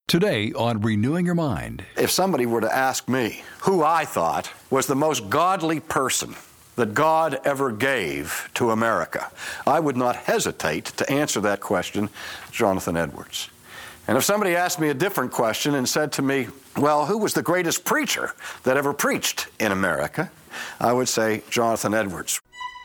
Today on Renewing Your Mind. If somebody were to ask me who I thought was the most godly person that God ever gave to America, I would not hesitate to answer that question, Jonathan Edwards. And if somebody asked me a different question and said to me, well, who was the greatest preacher that ever preached in America, I would say Jonathan Edwards.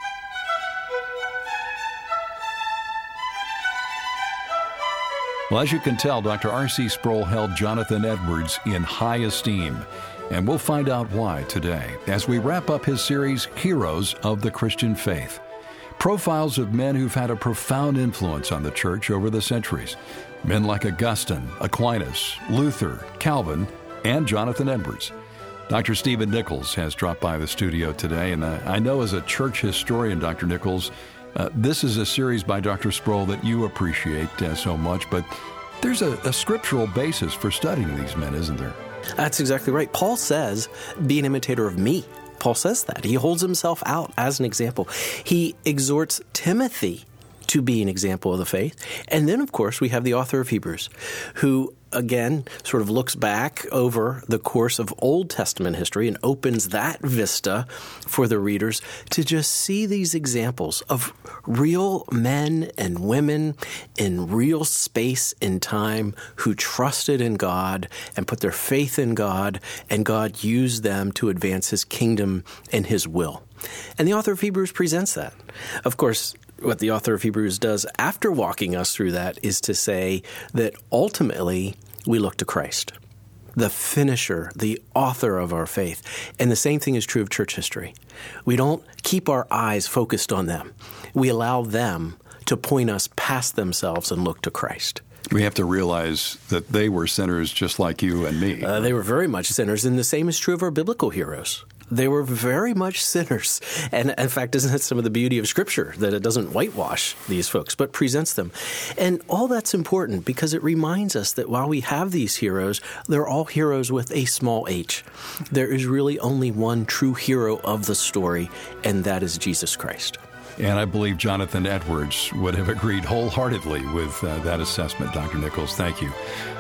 Well, as you can tell, Dr. R.C. Sproul held Jonathan Edwards in high esteem, and we'll find out why today as we wrap up his series, Heroes of the Christian Faith. Profiles of men who've had a profound influence on the church over the centuries. Men like Augustine, Aquinas, Luther, Calvin, and Jonathan Edwards. Dr. Stephen Nichols has dropped by the studio today, and I know as a church historian, Dr. Nichols, this is a series by Dr. Sproul that you appreciate so much, but there's a scriptural basis for studying these men, isn't there? That's exactly right. Paul says, be an imitator of me. Paul says that. He holds himself out as an example. He exhorts Timothy to be an example of the faith. And then, of course, we have the author of Hebrews, who, again, sort of looks back over the course of Old Testament history and opens that vista for the readers to just see these examples of real men and women in real space and time who trusted in God and put their faith in God, and God used them to advance His kingdom and His will. And the author of Hebrews presents that. Of course, what the author of Hebrews does after walking us through that is to say that ultimately we look to Christ, the finisher, the author of our faith. And the same thing is true of church history. We don't keep our eyes focused on them. We allow them to point us past themselves and look to Christ. We have to realize that they were sinners just like you and me. They were very much sinners, and the same is true of our biblical heroes. They were very much sinners. And in fact, isn't that some of the beauty of Scripture, that it doesn't whitewash these folks, but presents them? And all that's important because it reminds us that while we have these heroes, they're all heroes with a small h. There is really only one true hero of the story, and that is Jesus Christ. And I believe Jonathan Edwards would have agreed wholeheartedly with that assessment, Dr. Nichols. Thank you.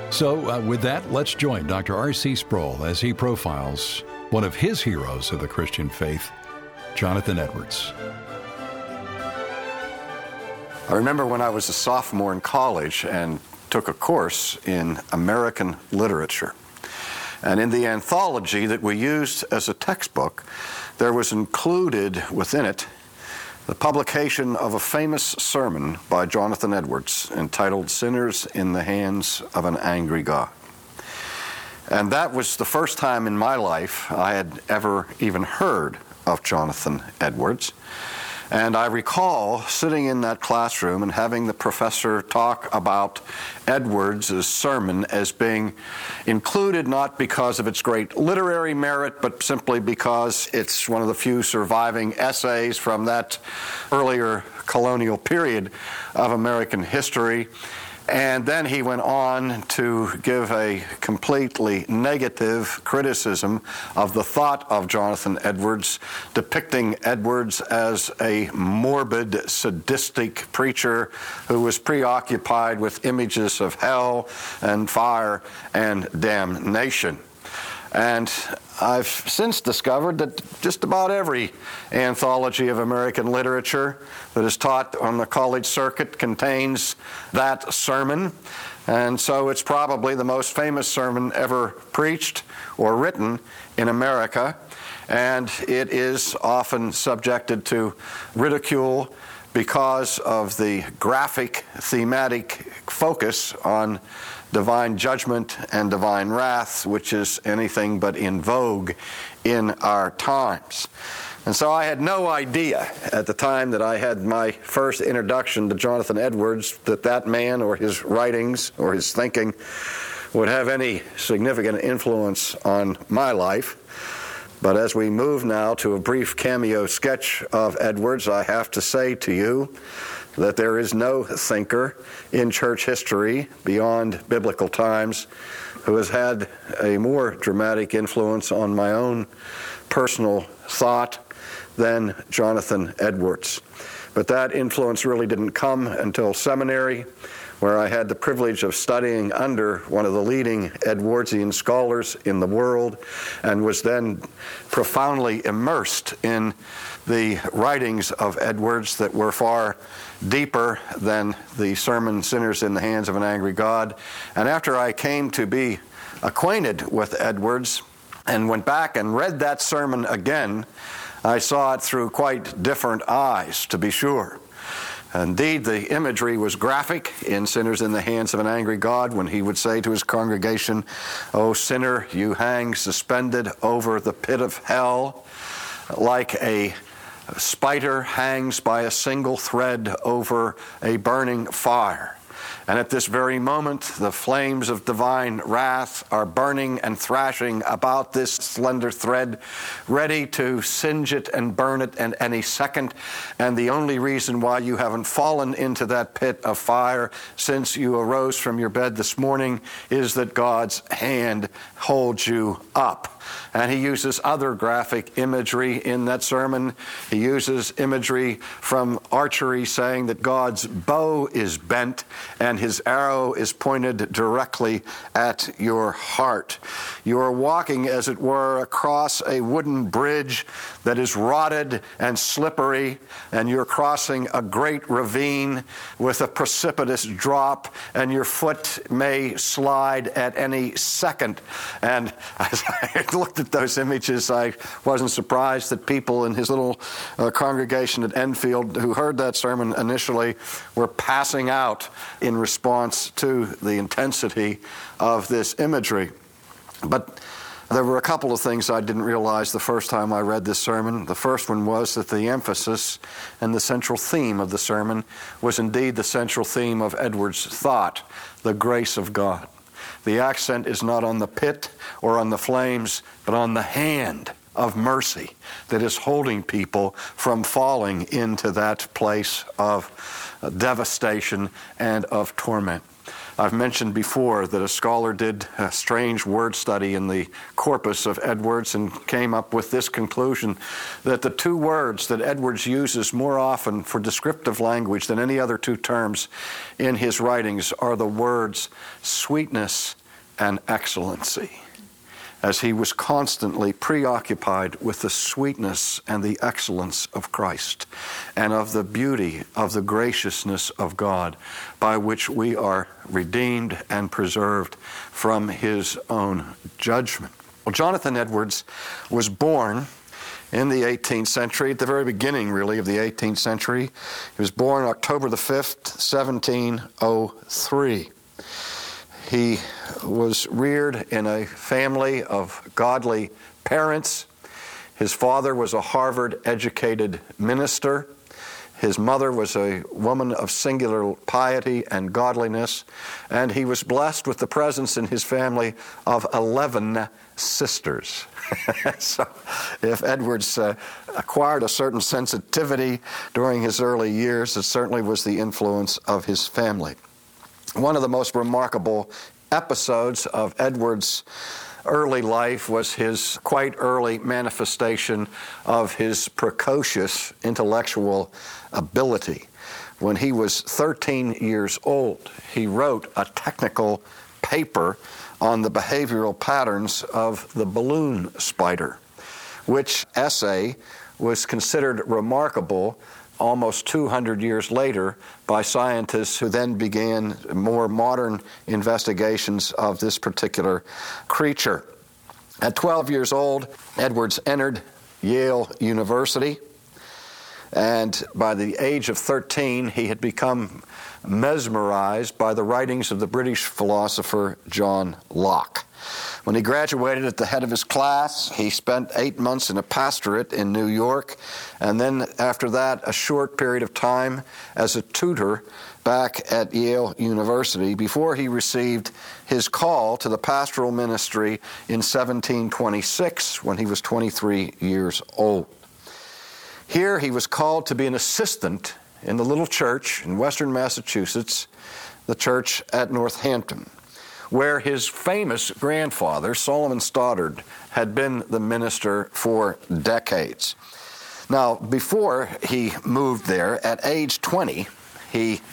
So with that, let's join Dr. R.C. Sproul as he profiles one of his heroes of the Christian faith, Jonathan Edwards. I remember when I was a sophomore in college and took a course in American literature. And in the anthology that we used as a textbook, there was included within it the publication of a famous sermon by Jonathan Edwards entitled Sinners in the Hands of an Angry God. And that was the first time in my life I had ever even heard of Jonathan Edwards. And I recall sitting in that classroom and having the professor talk about Edwards' sermon as being included not because of its great literary merit, but simply because it's one of the few surviving essays from that earlier colonial period of American history. And then he went on to give a completely negative criticism of the thought of Jonathan Edwards, depicting Edwards as a morbid, sadistic preacher who was preoccupied with images of hell and fire and damnation. And I've since discovered that just about every anthology of American literature that is taught on the college circuit contains that sermon. And so it's probably the most famous sermon ever preached or written in America. And it is often subjected to ridicule because of the graphic thematic focus on divine judgment and divine wrath, which is anything but in vogue in our times. And so I had no idea at the time that I had my first introduction to Jonathan Edwards that that man or his writings or his thinking would have any significant influence on my life. But as we move now to a brief cameo sketch of Edwards, I have to say to you that there is no thinker in church history beyond biblical times who has had a more dramatic influence on my own personal thought than Jonathan Edwards. But that influence really didn't come until seminary, where I had the privilege of studying under one of the leading Edwardsian scholars in the world, and was then profoundly immersed in the writings of Edwards that were far deeper than the sermon Sinners in the Hands of an Angry God. And after I came to be acquainted with Edwards and went back and read that sermon again, I saw it through quite different eyes, to be sure. Indeed, the imagery was graphic in Sinners in the Hands of an Angry God, when he would say to his congregation, "O sinner, you hang suspended over the pit of hell, like a spider hangs by a single thread over a burning fire. And at this very moment, the flames of divine wrath are burning and thrashing about this slender thread, ready to singe it and burn it at any second. And the only reason why you haven't fallen into that pit of fire since you arose from your bed this morning is that God's hand holds you up." And he uses other graphic imagery in that sermon. He uses imagery from archery, saying that God's bow is bent and his arrow is pointed directly at your heart. You are walking, as it were, across a wooden bridge that is rotted and slippery, and you're crossing a great ravine with a precipitous drop, and your foot may slide at any second. And as I looked at those images, I wasn't surprised that people in his little congregation at Enfield who heard that sermon initially were passing out in response to the intensity of this imagery. But there were a couple of things I didn't realize the first time I read this sermon. The first one was that the emphasis and the central theme of the sermon was indeed the central theme of Edwards' thought, the grace of God. The accent is not on the pit or on the flames, but on the hand of mercy that is holding people from falling into that place of devastation and of torment. I've mentioned before that a scholar did a strange word study in the corpus of Edwards and came up with this conclusion, that the two words that Edwards uses more often for descriptive language than any other two terms in his writings are the words sweetness and excellency, as he was constantly preoccupied with the sweetness and the excellence of Christ and of the beauty of the graciousness of God by which we are redeemed and preserved from his own judgment. Well, Jonathan Edwards was born in the 18th century, at the very beginning, really, of the 18th century. He was born October the 5th, 1703. He was reared in a family of godly parents. His father was a Harvard-educated minister. His mother was a woman of singular piety and godliness. And he was blessed with the presence in his family of 11 sisters. So if Edwards acquired a certain sensitivity during his early years, it certainly was the influence of his family. One of the most remarkable episodes of Edwards' early life was his quite early manifestation of his precocious intellectual ability. When he was 13 years old, he wrote a technical paper on the behavioral patterns of the balloon spider, which essay was considered remarkable almost 200 years later by scientists who then began more modern investigations of this particular creature. At 12 years old, Edwards entered Yale University, and by the age of 13, he had become mesmerized by the writings of the British philosopher John Locke. When he graduated at the head of his class, he spent 8 months in a pastorate in New York, and then after that, a short period of time as a tutor back at Yale University before he received his call to the pastoral ministry in 1726 when he was 23 years old. Here he was called to be an assistant in the little church in western Massachusetts, the church at Northampton, where his famous grandfather, Solomon Stoddard, had been the minister for decades. Now, before he moved there, at age 20, he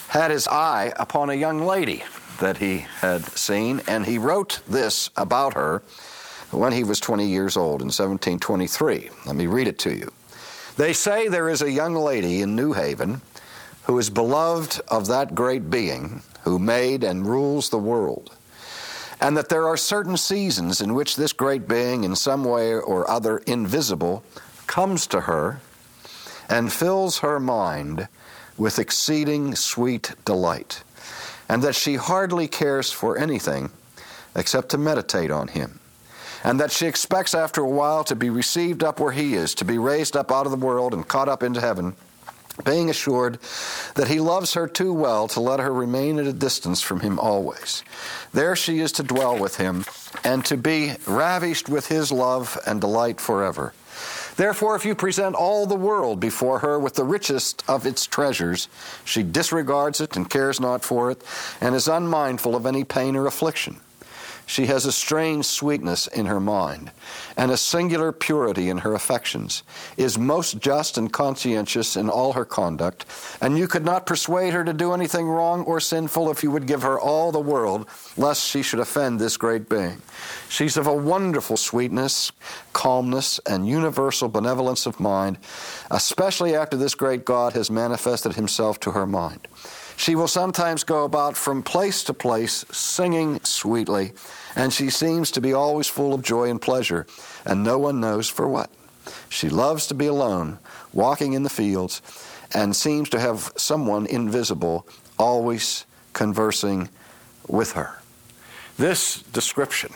had his eye upon a young lady that he had seen, and he wrote this about her when he was 20 years old in 1723. Let me read it to you. They say there is a young lady in New Haven who is beloved of that great being who made and rules the world, and that there are certain seasons in which this great being, in some way or other invisible, comes to her and fills her mind with exceeding sweet delight, and that she hardly cares for anything except to meditate on him, and that she expects after a while to be received up where he is, to be raised up out of the world and caught up into heaven, being assured that he loves her too well to let her remain at a distance from him always. There she is to dwell with him and to be ravished with his love and delight forever. Therefore, if you present all the world before her with the richest of its treasures, she disregards it and cares not for it, and is unmindful of any pain or affliction. She has a strange sweetness in her mind, and a singular purity in her affections, is most just and conscientious in all her conduct, and you could not persuade her to do anything wrong or sinful if you would give her all the world, lest she should offend this great being. She's of a wonderful sweetness, calmness, and universal benevolence of mind, especially after this great God has manifested himself to her mind. She will sometimes go about from place to place, singing sweetly, and she seems to be always full of joy and pleasure, and no one knows for what. She loves to be alone, walking in the fields, and seems to have someone invisible always conversing with her. This description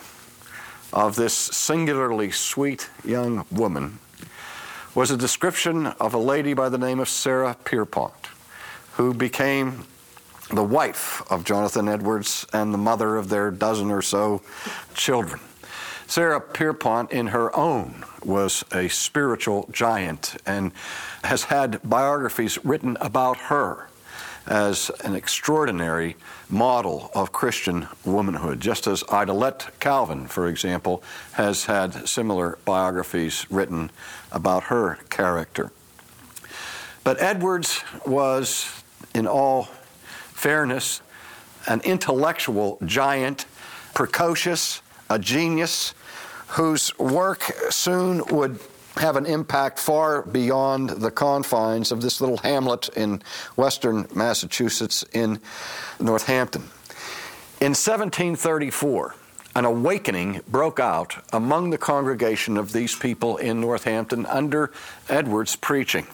of this singularly sweet young woman was a description of a lady by the name of Sarah Pierpont, who became the wife of Jonathan Edwards and the mother of their dozen or so children. Sarah Pierpont, in her own, was a spiritual giant and has had biographies written about her as an extraordinary model of Christian womanhood, just as Idalette Calvin, for example, has had similar biographies written about her character. But Edwards was, in all fairness, an intellectual giant, precocious, a genius, whose work soon would have an impact far beyond the confines of this little hamlet in western Massachusetts in Northampton. In 1734, an awakening broke out among the congregation of these people in Northampton under Edwards' preaching.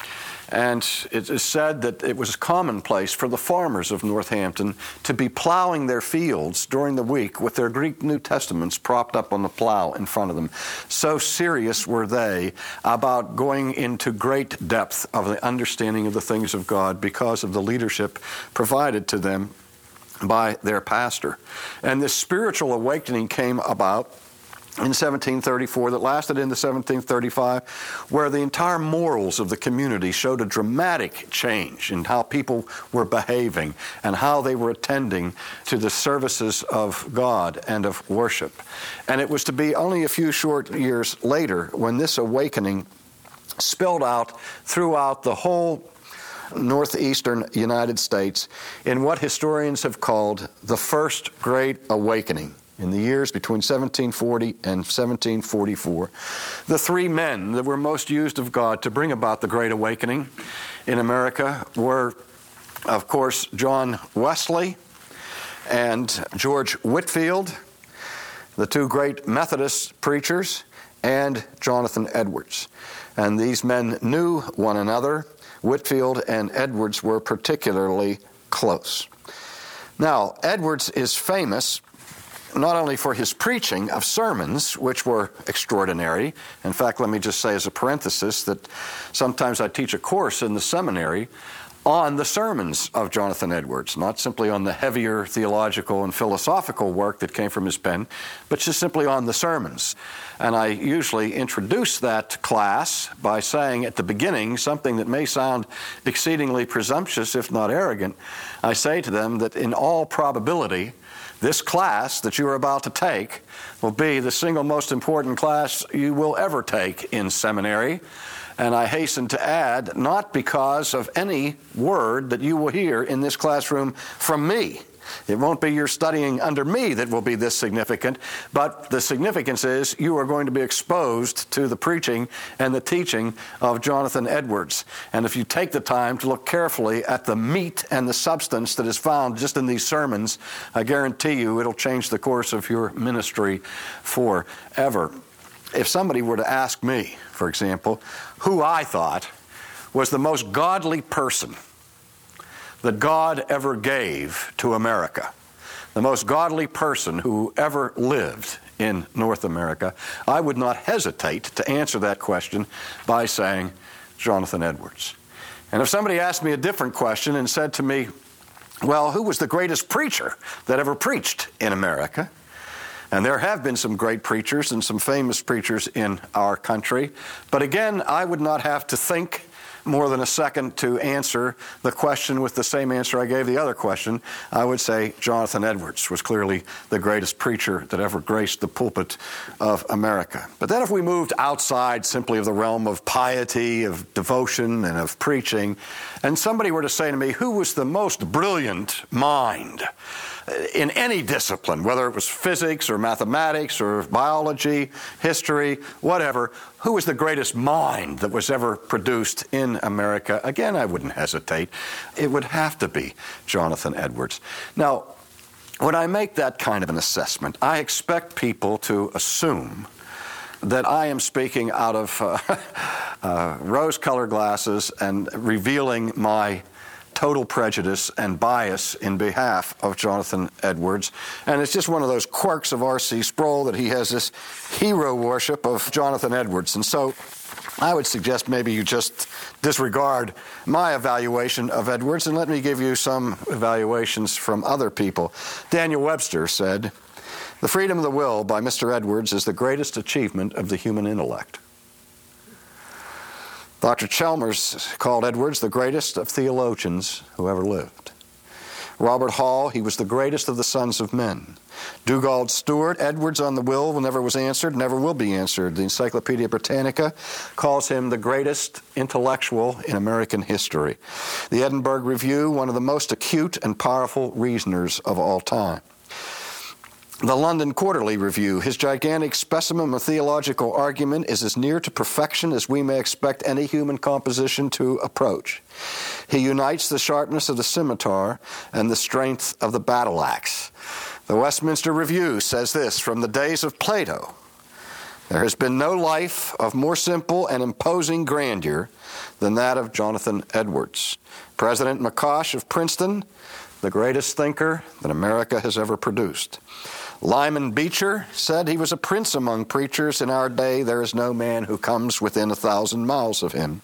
And it is said that it was commonplace for the farmers of Northampton to be plowing their fields during the week with their Greek New Testaments propped up on the plow in front of them. So serious were they about going into great depth of the understanding of the things of God because of the leadership provided to them by their pastor. And this spiritual awakening came about in 1734 that lasted into 1735, where the entire morals of the community showed a dramatic change in how people were behaving and how they were attending to the services of God and of worship. And it was to be only a few short years later when this awakening spilled out throughout the whole northeastern United States in what historians have called the First Great Awakening. In the years between 1740 and 1744, the three men that were most used of God to bring about the Great Awakening in America were, of course, John Wesley and George Whitefield, the two great Methodist preachers, and Jonathan Edwards. And these men knew one another. Whitefield and Edwards were particularly close. Now, Edwards is famous not only for his preaching of sermons, which were extraordinary. In fact, let me just say as a parenthesis that sometimes I teach a course in the seminary on the sermons of Jonathan Edwards, not simply on the heavier theological and philosophical work that came from his pen, but just simply on the sermons. And I usually introduce that class by saying at the beginning something that may sound exceedingly presumptuous, if not arrogant. I say to them that in all probability, this class that you are about to take will be the single most important class you will ever take in seminary. And I hasten to add, not because of any word that you will hear in this classroom from me. It won't be your studying under me that will be this significant, but the significance is you are going to be exposed to the preaching and the teaching of Jonathan Edwards. And if you take the time to look carefully at the meat and the substance that is found just in these sermons, I guarantee you it'll change the course of your ministry forever. If somebody were to ask me, for example, who I thought was the most godly person that God ever gave to America, the most godly person who ever lived in North America, I would not hesitate to answer that question by saying Jonathan Edwards. And if somebody asked me a different question and said to me, well, who was the greatest preacher that ever preached in America? And there have been some great preachers and some famous preachers in our country. But again, I would not have to think more than a second to answer the question with the same answer I gave the other question. I would say Jonathan Edwards was clearly the greatest preacher that ever graced the pulpit of America. But then if we moved outside simply of the realm of piety, of devotion, and of preaching, and somebody were to say to me, who was the most brilliant mind in any discipline, whether it was physics or mathematics or biology, history, whatever, who was the greatest mind that was ever produced in America? Again, I wouldn't hesitate. It would have to be Jonathan Edwards. Now, when I make that kind of an assessment, I expect people to assume that I am speaking out of rose-colored glasses and revealing my total prejudice and bias in behalf of Jonathan Edwards. And it's just one of those quirks of R.C. Sproul that he has this hero worship of Jonathan Edwards. And so I would suggest maybe you just disregard my evaluation of Edwards and let me give you some evaluations from other people. Daniel Webster said, "The Freedom of the Will by Mr. Edwards is the greatest achievement of the human intellect." Dr. Chalmers called Edwards the greatest of theologians who ever lived. Robert Hall, he was the greatest of the sons of men. Dugald Stewart, Edwards on the will never was answered, never will be answered. The Encyclopedia Britannica calls him the greatest intellectual in American history. The Edinburgh Review, one of the most acute and powerful reasoners of all time. The London Quarterly Review, his gigantic specimen of theological argument is as near to perfection as we may expect any human composition to approach. He unites the sharpness of the scimitar and the strength of the battle axe. The Westminster Review says this, "From the days of Plato, there has been no life of more simple and imposing grandeur than that of Jonathan Edwards. President McCosh of Princeton, the greatest thinker that America has ever produced. Lyman Beecher said he was a prince among preachers. In our day, there is no man who comes within 1,000 miles of him."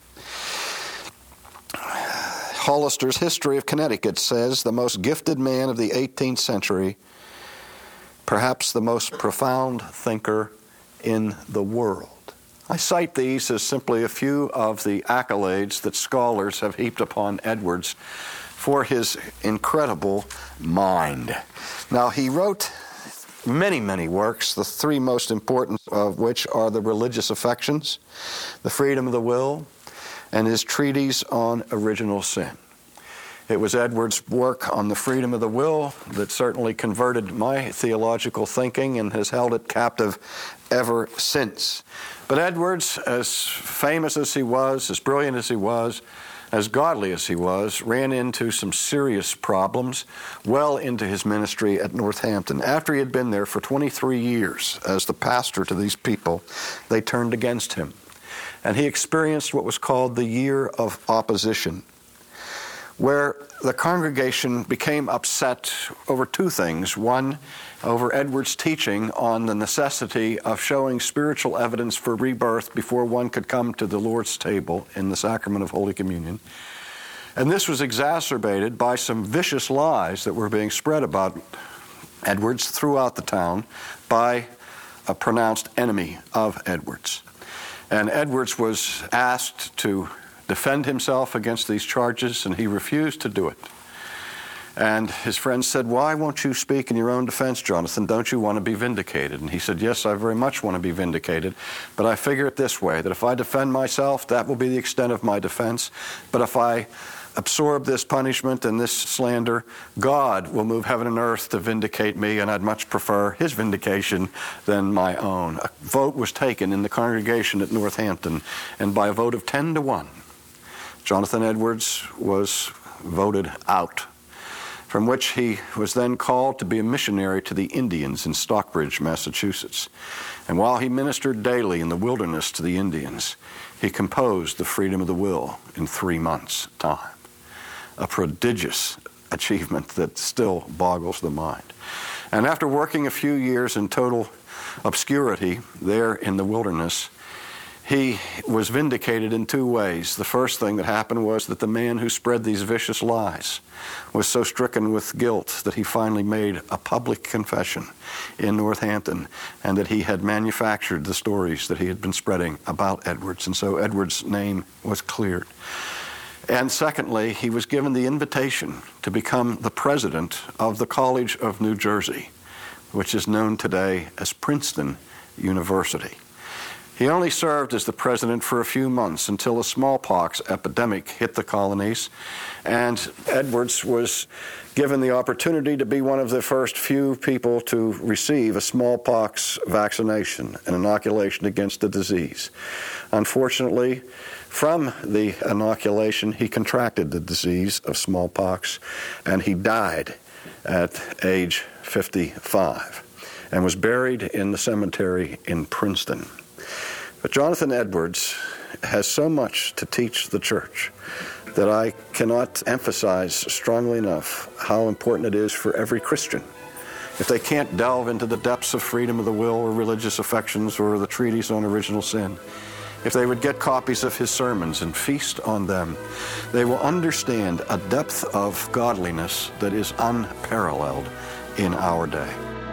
Hollister's History of Connecticut says the most gifted man of the 18th century, perhaps the most profound thinker in the world. I cite these as simply a few of the accolades that scholars have heaped upon Edwards for his incredible mind. Now, he wrote many, many works, the three most important of which are The Religious Affections, The Freedom of the Will, and his treatise on original sin. It was Edwards' work on the freedom of the will that certainly converted my theological thinking and has held it captive ever since. But Edwards, as famous as he was, as brilliant as he was, as godly as he was, ran into some serious problems well into his ministry at Northampton. After he had been there for 23 years as the pastor to these people, they turned against him. And he experienced what was called the Year of Opposition, where the congregation became upset over two things. One, over Edwards' teaching on the necessity of showing spiritual evidence for rebirth before one could come to the Lord's table in the sacrament of Holy Communion. And this was exacerbated by some vicious lies that were being spread about Edwards throughout the town by a pronounced enemy of Edwards. And Edwards was asked to defend himself against these charges, and he refused to do it. And his friend said, "Why won't you speak in your own defense, Jonathan? Don't you want to be vindicated?" And he said, "Yes, I very much want to be vindicated, but I figure it this way, that if I defend myself, that will be the extent of my defense. But if I absorb this punishment and this slander, God will move heaven and earth to vindicate me, and I'd much prefer his vindication than my own." A vote was taken in the congregation at Northampton, and by a vote of 10-1, Jonathan Edwards was voted out, from which he was then called to be a missionary to the Indians in Stockbridge, Massachusetts. And while he ministered daily in the wilderness to the Indians, he composed The Freedom of the Will in 3 months' time. A prodigious achievement that still boggles the mind. And after working a few years in total obscurity there in the wilderness, he was vindicated in 2 ways. The first thing that happened was that the man who spread these vicious lies was so stricken with guilt that he finally made a public confession in Northampton, and that he had manufactured the stories that he had been spreading about Edwards. And so Edwards' name was cleared. And secondly, he was given the invitation to become the president of the College of New Jersey, which is known today as Princeton University. He only served as the president for a few months until a smallpox epidemic hit the colonies, and Edwards was given the opportunity to be one of the first few people to receive a smallpox vaccination, an inoculation against the disease. Unfortunately, from the inoculation, he contracted the disease of smallpox, and he died at age 55 and was buried in the cemetery in Princeton. But Jonathan Edwards has so much to teach the church that I cannot emphasize strongly enough how important it is for every Christian. If they can't delve into the depths of freedom of the will or religious affections or the treatise on original sin, if they would get copies of his sermons and feast on them, they will understand a depth of godliness that is unparalleled in our day.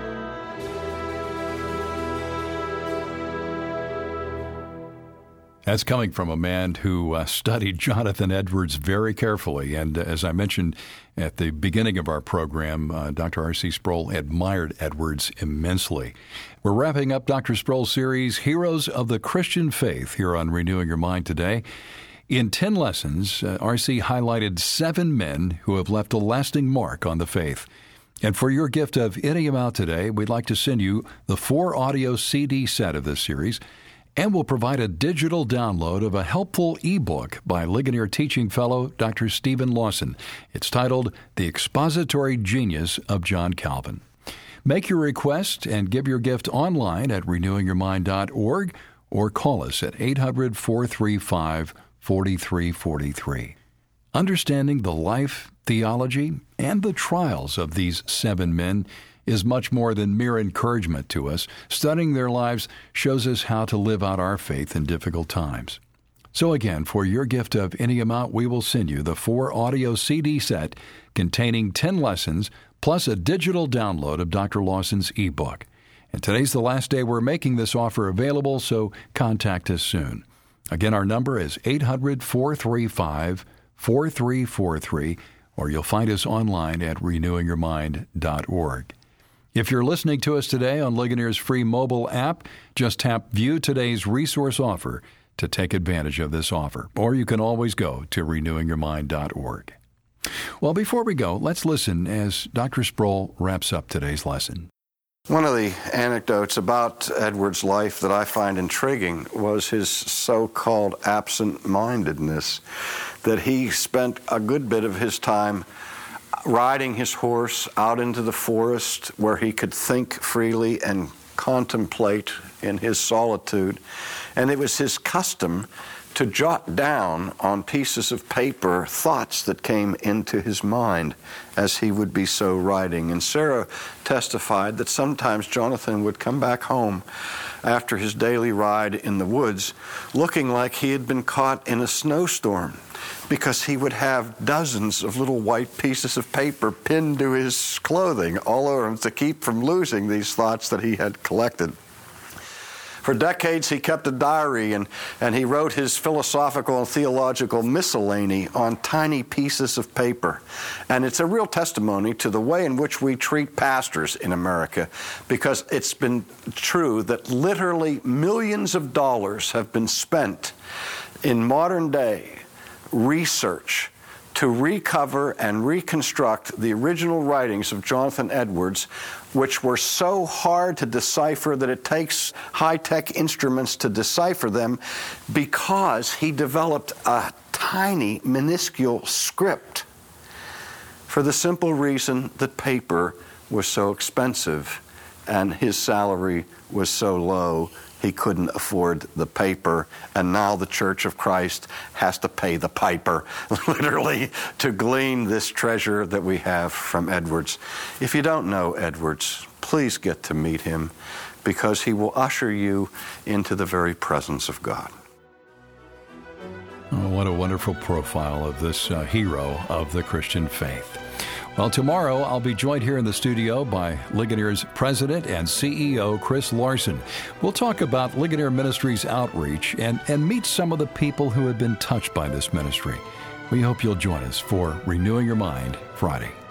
That's coming from a man who studied Jonathan Edwards very carefully. And as I mentioned at the beginning of our program, Dr. R.C. Sproul admired Edwards immensely. We're wrapping up Dr. Sproul's series, Heroes of the Christian Faith, here on Renewing Your Mind today. In 10 lessons, R.C. highlighted 7 men who have left a lasting mark on the faith. And for your gift of any amount today, we'd like to send you the 4-audio CD set of this series, and we'll provide a digital download of a helpful ebook by Ligonier Teaching Fellow Dr. Stephen Lawson. It's titled The Expository Genius of John Calvin. Make your request and give your gift online at renewingyourmind.org or call us at 800-435-4343. Understanding the life, theology, and the trials of these 7 men is much more than mere encouragement to us. Studying their lives shows us how to live out our faith in difficult times. So again, for your gift of any amount, we will send you the 4-audio CD set containing 10 lessons plus a digital download of Dr. Lawson's ebook. And today's the last day we're making this offer available, so contact us soon. Again, our number is 800-435-4343, or you'll find us online at renewingyourmind.org. If you're listening to us today on Ligonier's free mobile app, just tap View Today's Resource Offer to take advantage of this offer. Or you can always go to renewingyourmind.org. Well, before we go, let's listen as Dr. Sproul wraps up today's lesson. One of the anecdotes about Edwards' life that I find intriguing was his so-called absent-mindedness, that he spent a good bit of his time riding his horse out into the forest where he could think freely and contemplate in his solitude. And it was his custom to jot down on pieces of paper thoughts that came into his mind as he would be so riding. And Sarah testified that sometimes Jonathan would come back home after his daily ride in the woods looking like he had been caught in a snowstorm, because he would have dozens of little white pieces of paper pinned to his clothing all over him to keep from losing these thoughts that he had collected. For decades, he kept a diary, and he wrote his philosophical and theological miscellany on tiny pieces of paper. And it's a real testimony to the way in which we treat pastors in America, because it's been true that literally millions of dollars have been spent in modern day research to recover and reconstruct the original writings of Jonathan Edwards, which were so hard to decipher that it takes high-tech instruments to decipher them, because he developed a tiny, minuscule script for the simple reason that paper was so expensive and his salary was so low he couldn't afford the paper, and now the Church of Christ has to pay the piper, literally, to glean this treasure that we have from Edwards. If you don't know Edwards, please get to meet him, because he will usher you into the very presence of God. Oh, what a wonderful profile of this hero of the Christian faith. Well, tomorrow I'll be joined here in the studio by Ligonier's president and CEO, Chris Larson. We'll talk about Ligonier Ministries outreach and meet some of the people who have been touched by this ministry. We hope you'll join us for Renewing Your Mind Friday.